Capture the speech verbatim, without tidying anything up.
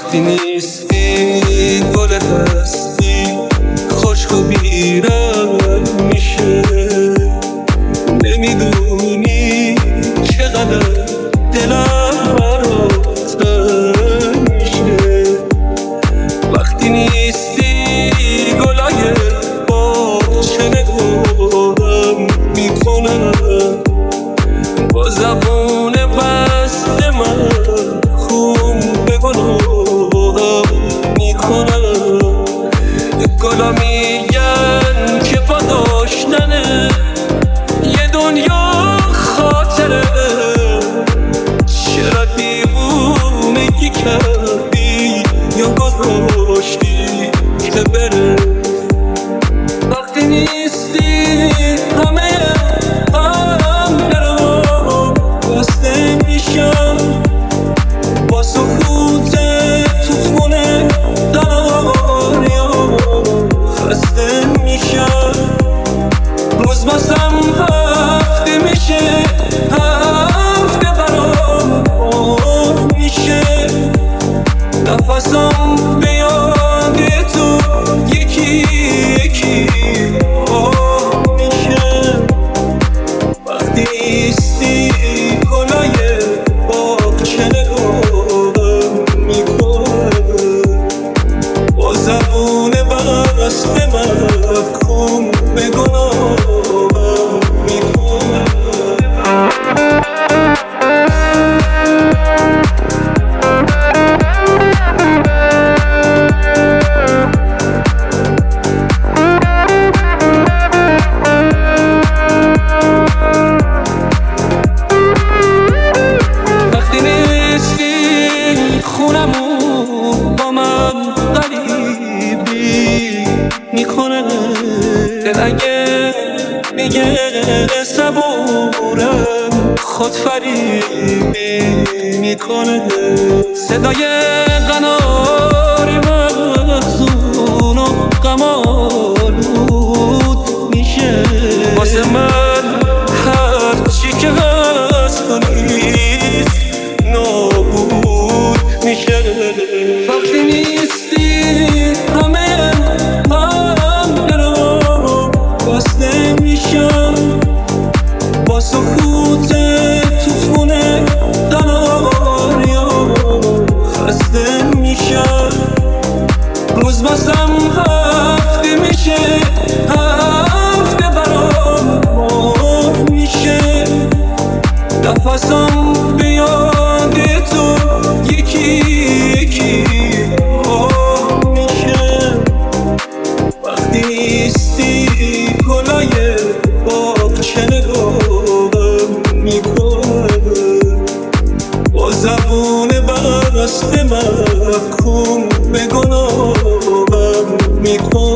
وقتی نیستی گل هستی خشک و بیرم میشه، نمیدونی چقدر دلم برات تنگ میشه. وقتی نیستی گلای باغچه نگاهم میکنم، با زبون بسته من خون به گناهم میکنم. گلا میگن که با داشتن یه دنیا خاطره، چرا دیوونگی کردی یا گذاشتی که بره. وقتی نیستی همه قلبم بسته میشم، با سکوت تو خونه دنیا خسته میشم. روز بازم هفته میشه، هفته برام آه میشه، نفسم به یاد تو یکی یکی آه میشه. وقتی نیستی گلای باغچه نگاهم میکنه، با زبون بسته محکوم به گناهم میکنه. وقتی نیستی خونمون با من غریبی میکنه، دل اگه میگه صبورم خود فریبی میکنه. صدای قناری مغزون و غم‌آلود میشه، واسه من هرچی که هست و نیست نابود میشه. وقتی نیستی همه قلبم بسته میشم، با سکوت تو خونه دنیا خسته میشم. روز بازم هفته میشه، هفته برام ماه میشه، نفسم به یاد تو یکی یکی آه میشه. وقتی نیستی گلای باغچه نگاهم میکنه، با زبون بسته محکوم به گناهم میکنه.